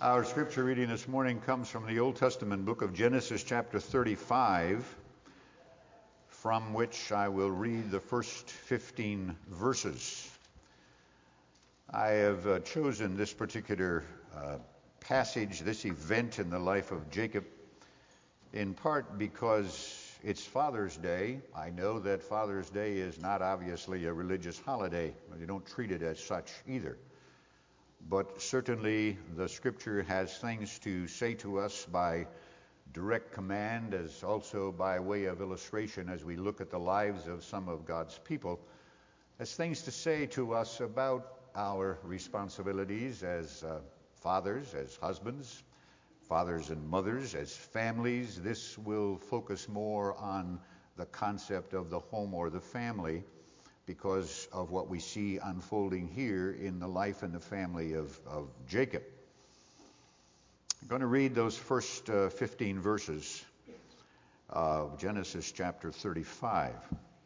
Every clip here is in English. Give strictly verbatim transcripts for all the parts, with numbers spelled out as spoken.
Our scripture reading this morning comes from the Old Testament book of Genesis chapter thirty-five, from which I will read the first fifteen verses. I have uh, chosen this particular uh, passage, this event in the life of Jacob, in part because it's Father's Day. I know that Father's Day is not obviously a religious holiday. You don't treat it as such either. But certainly the Scripture has things to say to us by direct command, as also by way of illustration as we look at the lives of some of God's people, as things to say to us about our responsibilities as uh, fathers, as husbands, fathers and mothers, as families. This will focus more on the concept of the home or the family, because of what we see unfolding here in the life and the family of, of Jacob. I'm going to read those first uh, fifteen verses of Genesis chapter thirty-five.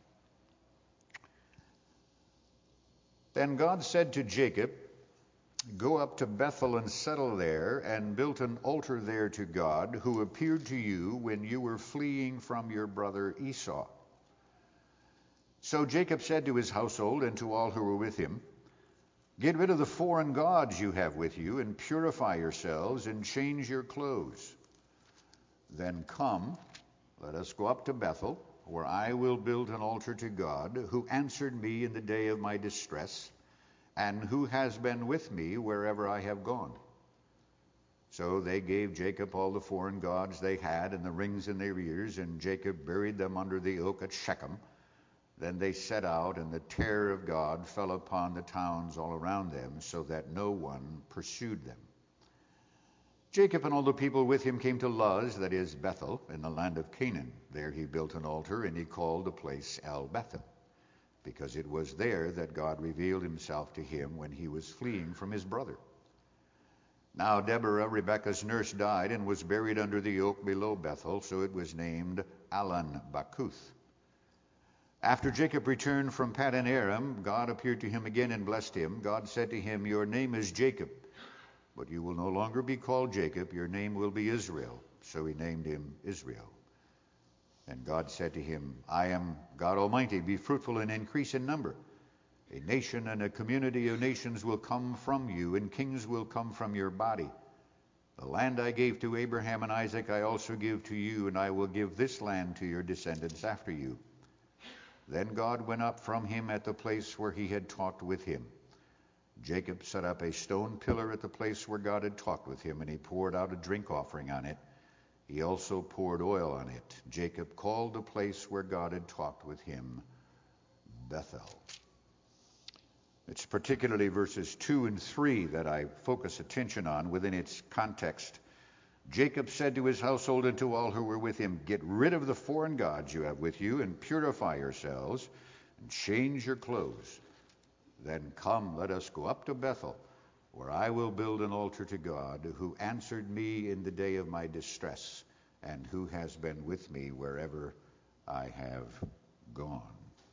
Then God said to Jacob, "Go up to Bethel and settle there, and build an altar there to God, who appeared to you when you were fleeing from your brother Esau." So Jacob said to his household and to all who were with him, "Get rid of the foreign gods you have with you, and purify yourselves, and change your clothes. Then come, let us go up to Bethel, where I will build an altar to God, who answered me in the day of my distress, and who has been with me wherever I have gone." So they gave Jacob all the foreign gods they had and the rings in their ears, and Jacob buried them under the oak at Shechem. Then they set out, and the terror of God fell upon the towns all around them, so that no one pursued them. Jacob and all the people with him came to Luz, that is Bethel, in the land of Canaan. There he built an altar, and he called the place El Bethel, because it was there that God revealed himself to him when he was fleeing from his brother. Now Deborah, Rebekah's nurse, died and was buried under the oak below Bethel, so it was named Allon Bacuth. After Jacob returned from Paddan Aram, God appeared to him again and blessed him. God said to him, "Your name is Jacob, but you will no longer be called Jacob. Your name will be Israel." So he named him Israel. And God said to him, "I am God Almighty. Be fruitful and increase in number. A nation and a community of nations will come from you, and kings will come from your body. The land I gave to Abraham and Isaac I also give to you, and I will give this land to your descendants after you." Then God went up from him at the place where he had talked with him. Jacob set up a stone pillar at the place where God had talked with him, and he poured out a drink offering on it. He also poured oil on it. Jacob called the place where God had talked with him Bethel. It's particularly verses two and three that I focus attention on within its context. Jacob said to his household and to all who were with him, "Get rid of the foreign gods you have with you, and purify yourselves, and change your clothes. Then come, let us go up to Bethel, where I will build an altar to God, who answered me in the day of my distress, and who has been with me wherever I have gone."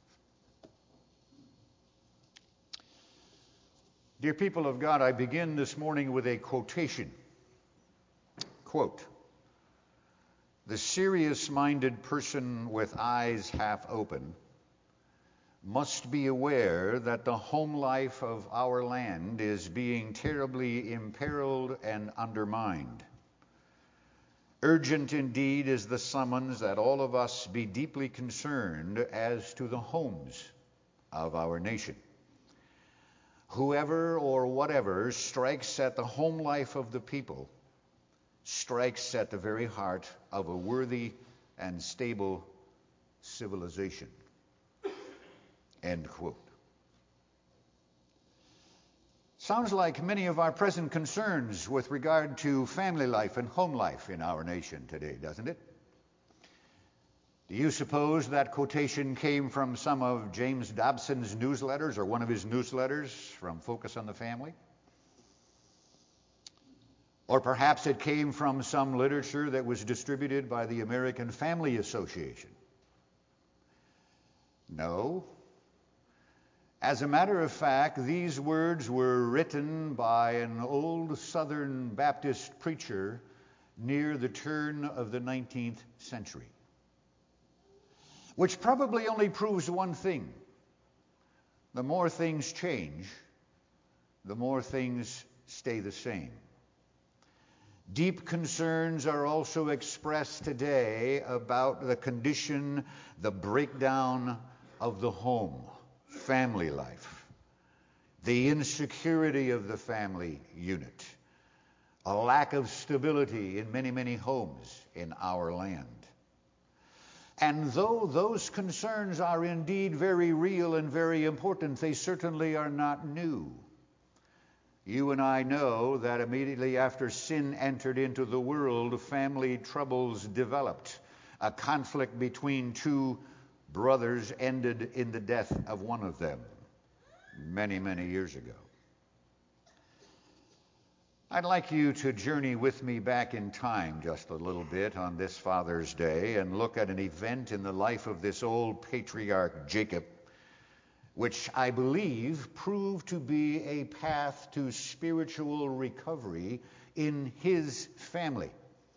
Dear people of God, I begin this morning with a quotation. Quote, "The serious-minded person with eyes half open must be aware that the home life of our land is being terribly imperiled and undermined. Urgent indeed is the summons that all of us be deeply concerned as to the homes of our nation. Whoever or whatever strikes at the home life of the people strikes at the very heart of a worthy and stable civilization." End quote. Sounds like many of our present concerns with regard to family life and home life in our nation today, doesn't it? Do you suppose that quotation came from some of James Dobson's newsletters, or one of his newsletters from Focus on the Family? Or perhaps it came from some literature that was distributed by the American Family Association? No. As a matter of fact, these words were written by an old Southern Baptist preacher near the turn of the nineteenth century, which probably only proves one thing. The more things change, the more things stay the same. Deep concerns are also expressed today about the condition, the breakdown of the home, family life, the insecurity of the family unit, a lack of stability in many, many homes in our land. And though those concerns are indeed very real and very important, they certainly are not new. You and I know that immediately after sin entered into the world, family troubles developed. A conflict between two brothers ended in the death of one of them many, many years ago. I'd like you to journey with me back in time just a little bit on this Father's Day and look at an event in the life of this old patriarch Jacob, which I believe proved to be a path to spiritual recovery in his family.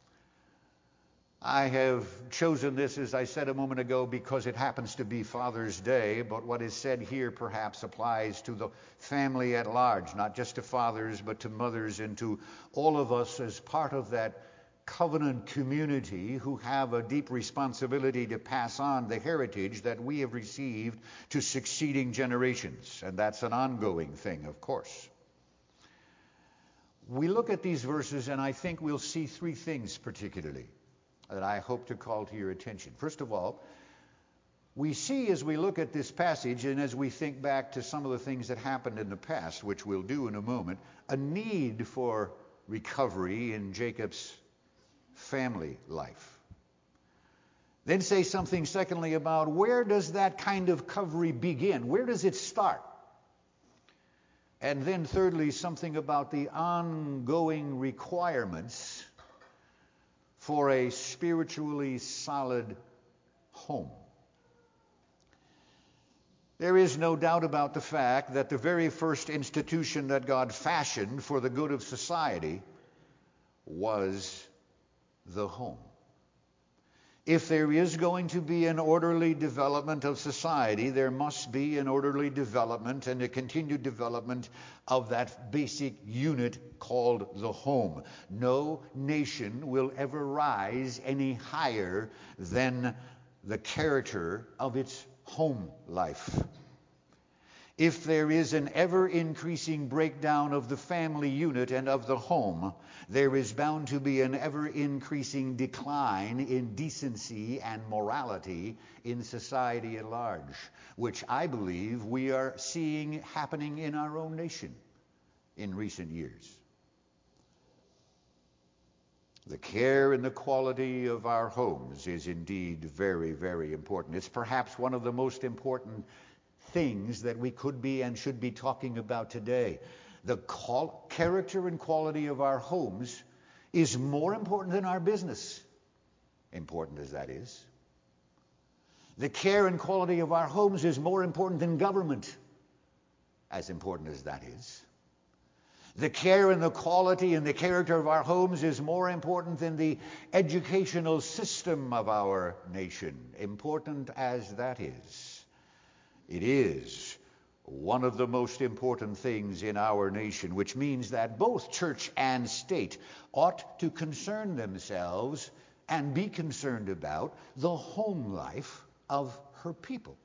I have chosen this, as I said a moment ago, because it happens to be Father's Day, but what is said here perhaps applies to the family at large, not just to fathers, but to mothers and to all of us as part of that covenant community who have a deep responsibility to pass on the heritage that we have received to succeeding generations. And that's an ongoing thing, of course. We look at these verses and I think we'll see three things particularly that I hope to call to your attention. First of all, we see as we look at this passage and as we think back to some of the things that happened in the past, which we'll do in a moment, a need for recovery in Jacob's family life. Then say something secondly about where does that kind of recovery begin? Where does it start? And then thirdly, something about the ongoing requirements for a spiritually solid home. There is no doubt about the fact that the very first institution that God fashioned for the good of society was the home. If there is going to be an orderly development of society, there must be an orderly development and a continued development of that basic unit called the home. No nation will ever rise any higher than the character of its home life. If there is an ever-increasing breakdown of the family unit and of the home, there is bound to be an ever-increasing decline in decency and morality in society at large, which I believe we are seeing happening in our own nation in recent years. The care and the quality of our homes is indeed very, very important. It's perhaps one of the most important things that we could be and should be talking about today. The qual- character and quality of our homes is more important than our business, important as that is. The care and quality of our homes is more important than government, as important as that is. The care and the quality and the character of our homes is more important than the educational system of our nation, important as that is. It is one of the most important things in our nation, which means that both church and state ought to concern themselves and be concerned about the home life of her people.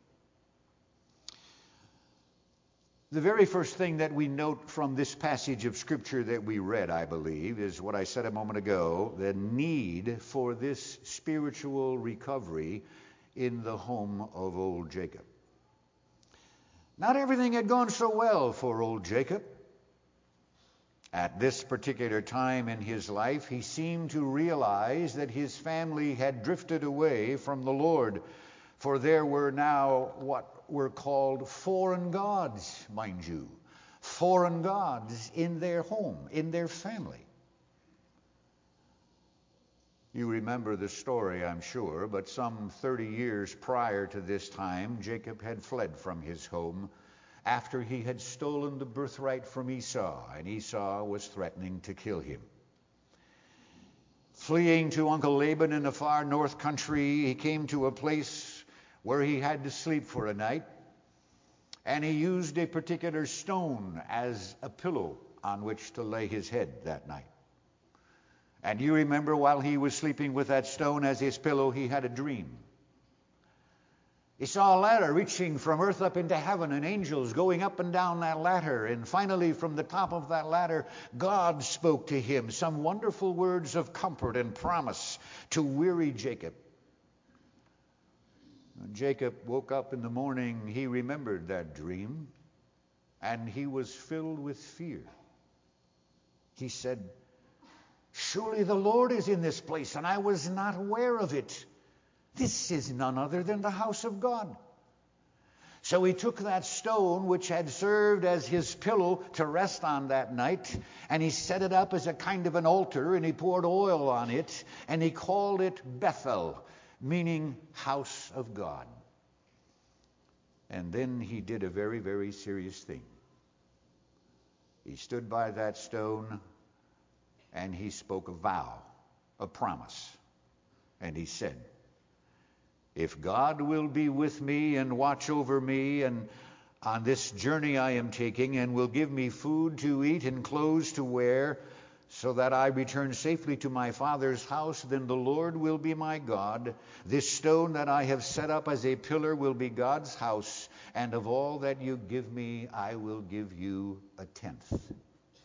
The very first thing that we note from this passage of Scripture that we read, I believe, is what I said a moment ago, the need for this spiritual recovery in the home of old Jacob. Not everything had gone so well for old Jacob. At this particular time in his life, he seemed to realize that his family had drifted away from the Lord, for there were now what were called foreign gods, mind you, foreign gods in their home, in their family. You remember the story, I'm sure, but some thirty years prior to this time, Jacob had fled from his home after he had stolen the birthright from Esau, and Esau was threatening to kill him. Fleeing to Uncle Laban in the far north country, he came to a place where he had to sleep for a night, and he used a particular stone as a pillow on which to lay his head that night. And you remember, while he was sleeping with that stone as his pillow, he had a dream. He saw a ladder reaching from earth up into heaven, and angels going up and down that ladder. And finally, from the top of that ladder, God spoke to him some wonderful words of comfort and promise to weary Jacob. When Jacob woke up in the morning, he remembered that dream, and he was filled with fear. He said, "Surely the Lord is in this place, and I was not aware of it. This is none other than the house of God." So he took that stone, which had served as his pillow to rest on that night, and he set it up as a kind of an altar, and he poured oil on it, and he called it Bethel, meaning house of God. And then he did a very, very serious thing. He stood by that stone, and he spoke a vow, a promise. And he said, "If God will be with me and watch over me and on this journey I am taking, and will give me food to eat and clothes to wear, so that I return safely to my father's house, then the Lord will be my God. This stone that I have set up as a pillar will be God's house, and of all that you give me, I will give you a tenth."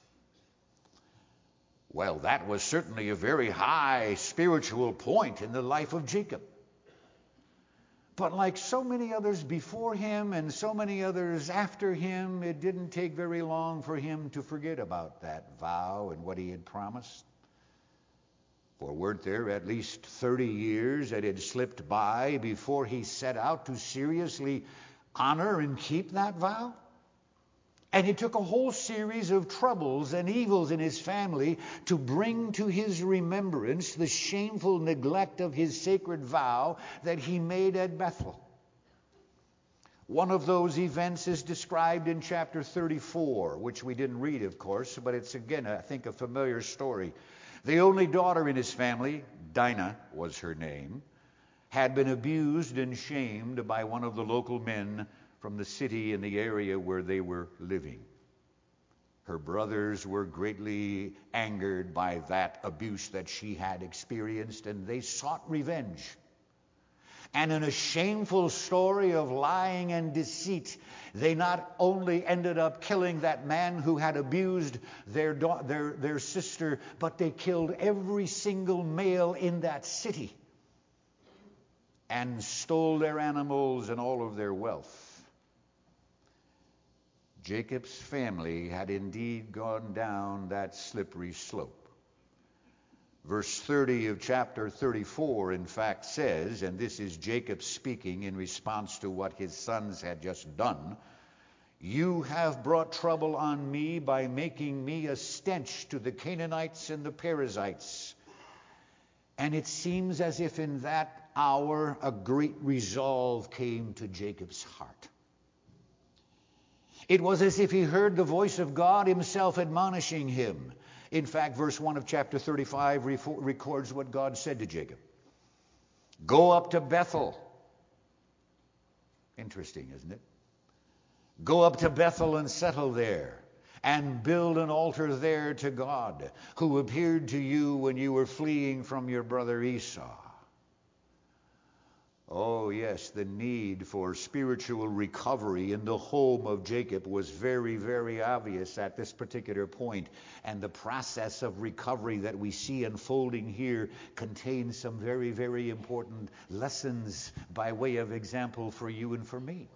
Well, that was certainly a very high spiritual point in the life of Jacob. But like so many others before him and so many others after him, it didn't take very long for him to forget about that vow and what he had promised. For weren't there at least thirty years that had slipped by before he set out to seriously honor and keep that vow? And he took a whole series of troubles and evils in his family to bring to his remembrance the shameful neglect of his sacred vow that he made at Bethel. One of those events is described in chapter thirty-four, which we didn't read, of course, but it's again, I think, a familiar story. The only daughter in his family, Dinah was her name, had been abused and shamed by one of the local men from the city in the area where they were living. Her brothers were greatly angered by that abuse that she had experienced, and they sought revenge. And in a shameful story of lying and deceit, they not only ended up killing that man who had abused their, da- their, their sister, but they killed every single male in that city and stole their animals and all of their wealth. Jacob's family had indeed gone down that slippery slope. Verse thirty of chapter thirty-four, in fact, says, and this is Jacob speaking in response to what his sons had just done, "You have brought trouble on me by making me a stench to the Canaanites and the Perizzites." And it seems as if in that hour a great resolve came to Jacob's heart. It was as if he heard the voice of God himself admonishing him. In fact, verse one of chapter thirty-five records what God said to Jacob. "Go up to Bethel." Interesting, isn't it? "Go up to Bethel and settle there, and build an altar there to God, who appeared to you when you were fleeing from your brother Esau." Oh, yes, the need for spiritual recovery in the home of Jacob was very, very obvious at this particular point. And the process of recovery that we see unfolding here contains some very, very important lessons by way of example for you and for me.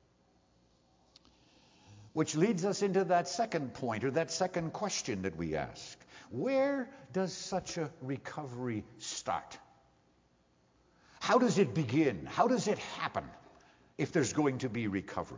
Which leads us into that second point, or that second question that we ask. Where does such a recovery start? How does it begin? How does it happen if there's going to be recovery?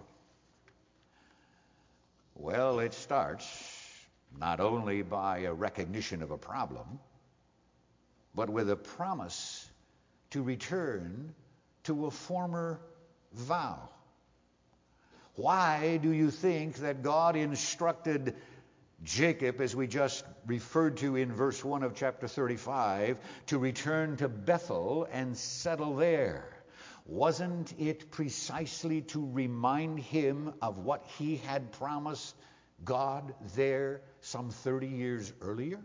Well, it starts not only by a recognition of a problem, but with a promise to return to a former vow. Why do you think that God instructed Jacob, as we just referred to in verse one of chapter thirty-five, to return to Bethel and settle there? Wasn't it precisely to remind him of what he had promised God there some thirty years earlier?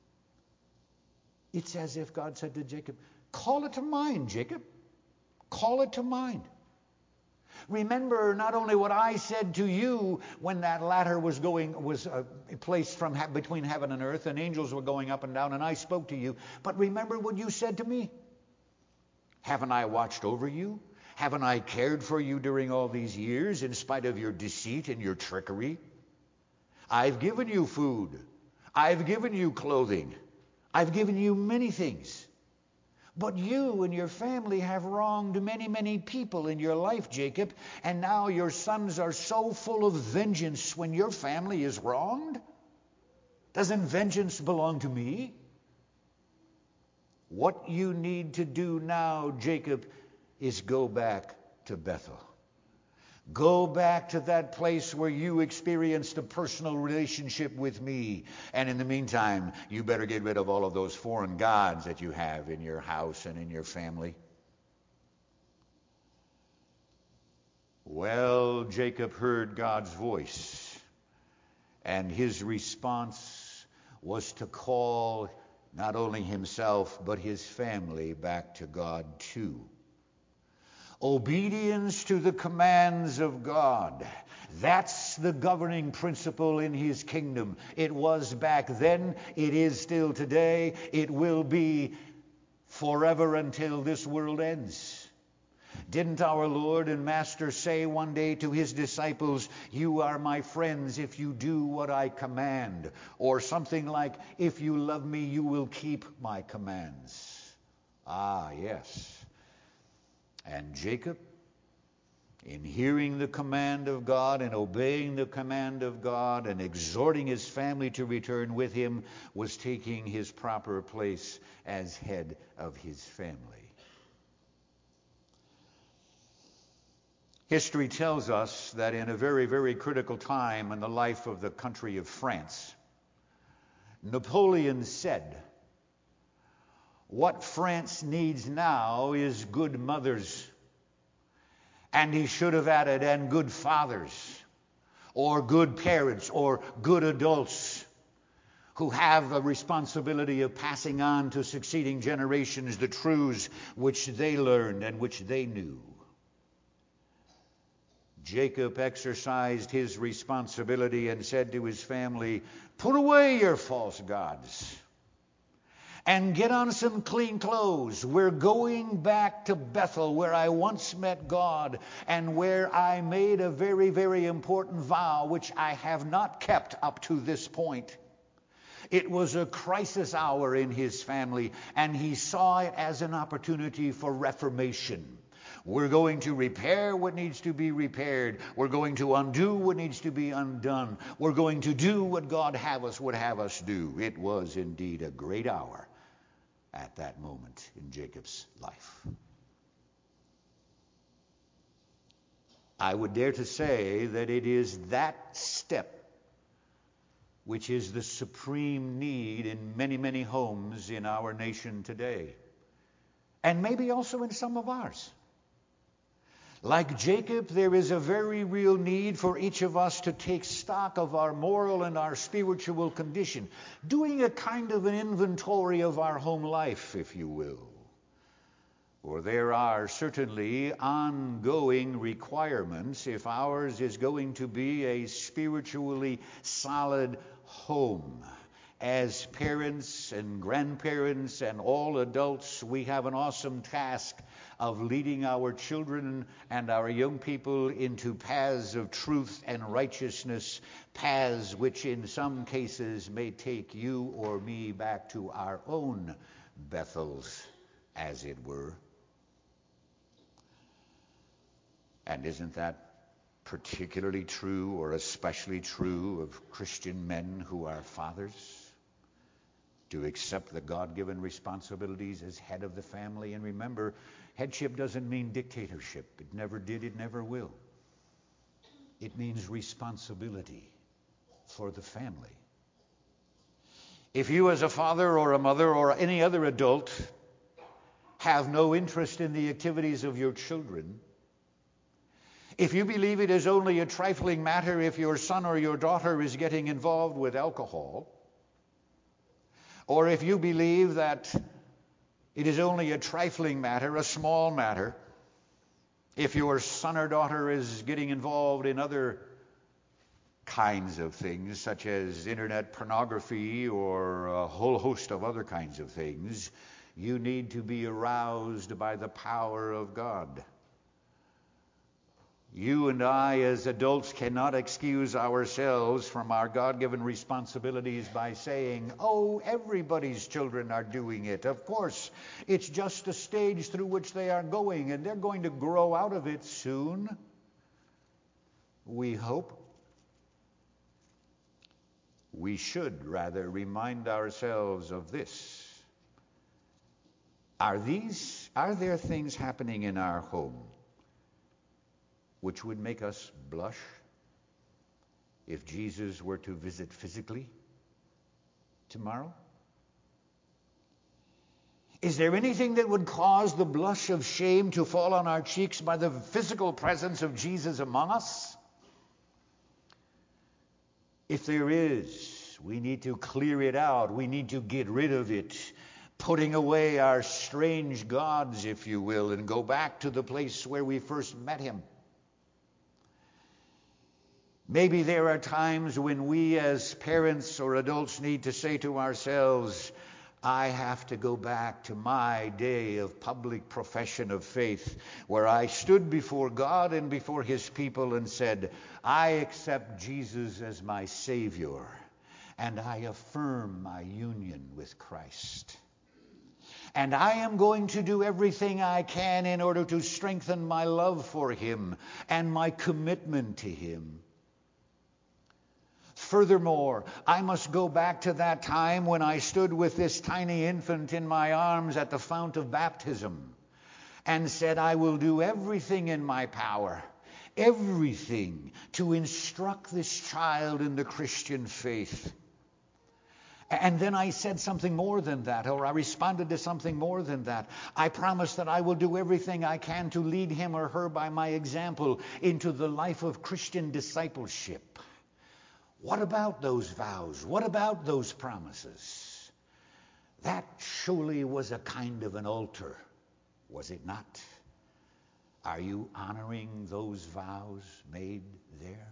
It's as if God said to Jacob, call it to mind, Jacob. Call it to mind. Remember not only what I said to you when that ladder was going was uh, placed from ha- between heaven and earth, and angels were going up and down, and I spoke to you, but remember what you said to me. Haven't I watched over you? Haven't I cared for you during all these years in spite of your deceit and your trickery? I've given you food. I've given you clothing. I've given you many things. But you and your family have wronged many, many people in your life, Jacob, and now your sons are so full of vengeance when your family is wronged. Doesn't vengeance belong to me? What you need to do now, Jacob, is go back to Bethel. Go back to that place where you experienced a personal relationship with me. And in the meantime, you better get rid of all of those foreign gods that you have in your house and in your family. Well, Jacob heard God's voice, and his response was to call not only himself but his family back to God too. Obedience to the commands of God. That's the governing principle in his kingdom. It was back then. It is still today. It will be forever until this world ends. Didn't our Lord and Master say one day to his disciples, you are my friends if you do what I command? Or something like, if you love me, you will keep my commands. Ah, yes. And Jacob, in hearing the command of God and obeying the command of God and exhorting his family to return with him, was taking his proper place as head of his family. History tells us that in a very, very critical time in the life of the country of France, Napoleon said, what France needs now is good mothers. And he should have added, and good fathers, or good parents, or good adults who have the responsibility of passing on to succeeding generations the truths which they learned and which they knew. Jacob exercised his responsibility and said to his family, put away your false gods and get on some clean clothes. We're going back to Bethel, where I once met God and where I made a very, very important vow, which I have not kept up to this point. It was a crisis hour in his family, and he saw it as an opportunity for reformation. We're going to repair what needs to be repaired. We're going to undo what needs to be undone. We're going to do what God have us, would have us do. It was indeed a great hour at that moment in Jacob's life. I would dare to say that it is that step which is the supreme need in many, many homes in our nation today, and maybe also in some of ours. Like Jacob, there is a very real need for each of us to take stock of our moral and our spiritual condition, doing a kind of an inventory of our home life, if you will. For there are certainly ongoing requirements if ours is going to be a spiritually solid home. As parents and grandparents and all adults, we have an awesome task of leading our children and our young people into paths of truth and righteousness, paths which in some cases may take you or me back to our own Bethels, as it were. And isn't that particularly true or especially true of Christian men who are fathers? To accept the God-given responsibilities as head of the family. And remember, headship doesn't mean dictatorship. It never did, it never will. It means responsibility for the family. If you as a father or a mother or any other adult have no interest in the activities of your children, if you believe it is only a trifling matter if your son or your daughter is getting involved with alcohol, or if you believe that it is only a trifling matter, a small matter, if your son or daughter is getting involved in other kinds of things, such as internet pornography or a whole host of other kinds of things, you need to be aroused by the power of God. You and I, as adults, cannot excuse ourselves from our God-given responsibilities by saying, oh, everybody's children are doing it. Of course, it's just a stage through which they are going, and they're going to grow out of it soon. We hope. We should rather remind ourselves of this. Are these, are there things happening in our home which would make us blush if Jesus were to visit physically tomorrow? Is there anything that would cause the blush of shame to fall on our cheeks by the physical presence of Jesus among us? If there is, we need to clear it out. We need to get rid of it, putting away our strange gods, if you will, and go back to the place where we first met him. Maybe there are times when we as parents or adults need to say to ourselves, I have to go back to my day of public profession of faith, where I stood before God and before his people and said, I accept Jesus as my Savior, and I affirm my union with Christ. And I am going to do everything I can in order to strengthen my love for him and my commitment to him. Furthermore, I must go back to that time when I stood with this tiny infant in my arms at the fount of baptism and said, I will do everything in my power, everything to instruct this child in the Christian faith. And then I said something more than that, or I responded to something more than that. I promised that I will do everything I can to lead him or her by my example into the life of Christian discipleship. What about those vows? What about those promises? That surely was a kind of an altar, was it not? Are you honoring those vows made there?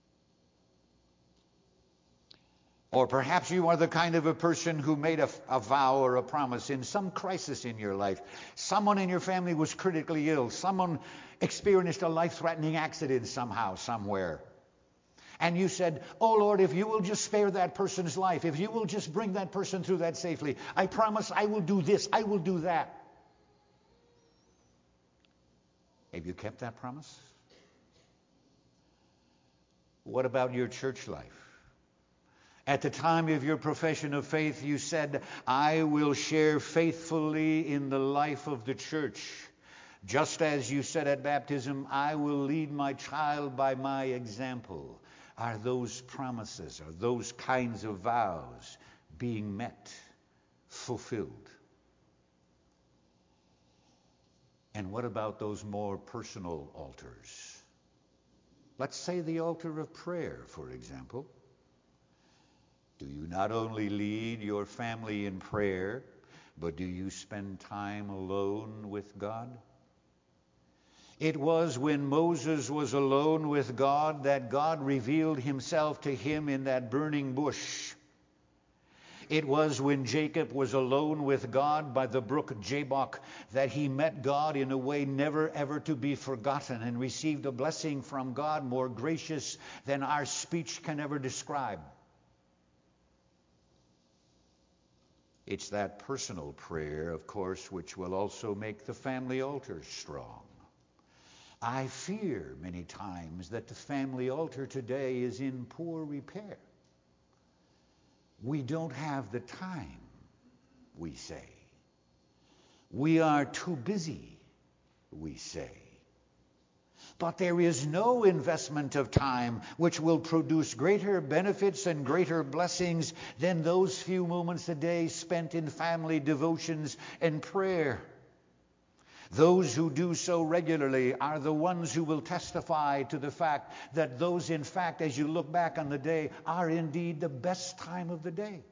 Or perhaps you are the kind of a person who made a, a vow or a promise in some crisis in your life. Someone in your family was critically ill. Someone experienced a life-threatening accident somehow, somewhere. And you said, oh Lord, if you will just spare that person's life, if you will just bring that person through that safely, I promise I will do this, I will do that. Have you kept that promise? What about your church life? At the time of your profession of faith, you said, I will share faithfully in the life of the church. Just as you said at baptism, I will lead my child by my example. Are those promises, are those kinds of vows being met, fulfilled? And what about those more personal altars? Let's say the altar of prayer, for example. Do you not only lead your family in prayer, but do you spend time alone with God? It was when Moses was alone with God that God revealed himself to him in that burning bush. It was when Jacob was alone with God by the brook Jabbok that he met God in a way never ever to be forgotten and received a blessing from God more gracious than our speech can ever describe. It's that personal prayer, of course, which will also make the family altar strong. I fear many times that the family altar today is in poor repair. We don't have the time, we say. We are too busy, we say. But there is no investment of time which will produce greater benefits and greater blessings than those few moments a day spent in family devotions and prayer. Those who do so regularly are the ones who will testify to the fact that those, in fact, as you look back on the day, are indeed the best time of the day.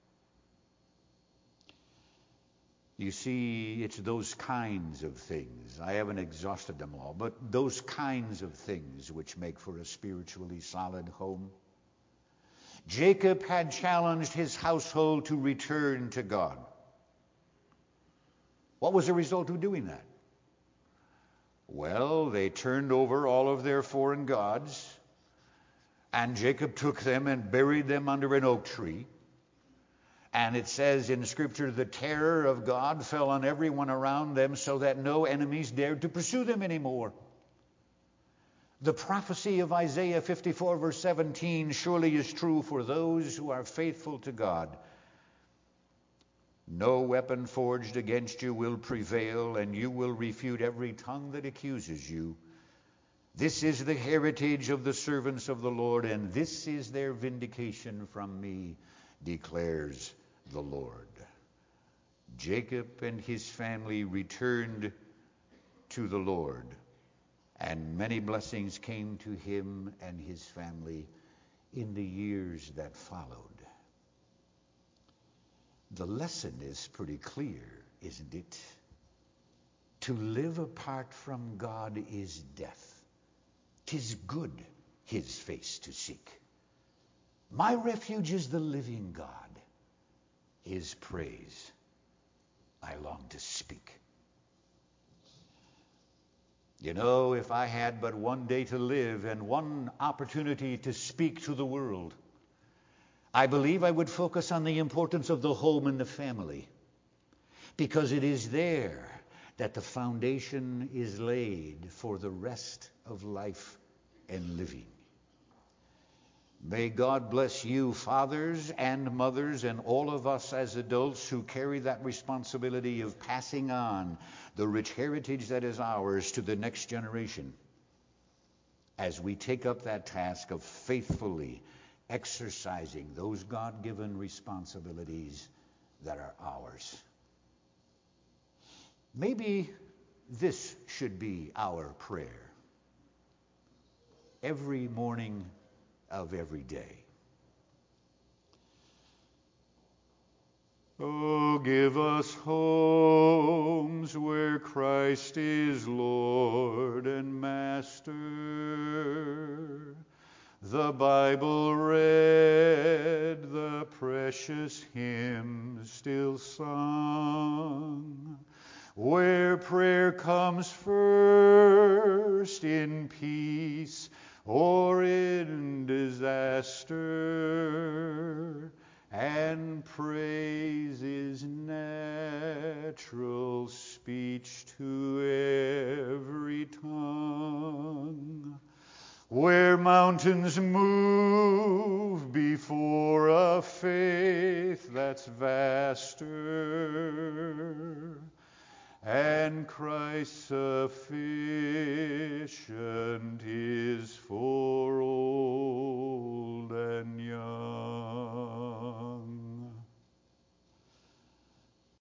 You see, it's those kinds of things. I haven't exhausted them all, but those kinds of things which make for a spiritually solid home. Jacob had challenged his household to return to God. What was the result of doing that? Well, they turned over all of their foreign gods, and Jacob took them and buried them under an oak tree. And it says in Scripture, the terror of God fell on everyone around them so that no enemies dared to pursue them anymore. The prophecy of Isaiah fifty-four verse seventeen surely is true for those who are faithful to God. No weapon forged against you will prevail, and you will refute every tongue that accuses you. This is the heritage of the servants of the Lord, and this is their vindication from me, declares the Lord. Jacob and his family returned to the Lord, and many blessings came to him and his family in the years that followed. The lesson is pretty clear, isn't it? To live apart from God is death. 'Tis good his face to seek. My refuge is the living God. His praise I long to speak. You know, if I had but one day to live and one opportunity to speak to the world, I believe I would focus on the importance of the home and the family, because it is there that the foundation is laid for the rest of life and living. May God bless you, fathers and mothers, and all of us as adults who carry that responsibility of passing on the rich heritage that is ours to the next generation, as we take up that task of faithfully exercising those God-given responsibilities that are ours. Maybe this should be our prayer every morning of every day. Oh, give us homes where Christ is Lord and Master, the Bible read, the precious hymns still sung, where prayer comes first in peace or in disaster, and praise is natural speech to every tongue, where mountains move before a faith that's vaster, and Christ sufficient is for all.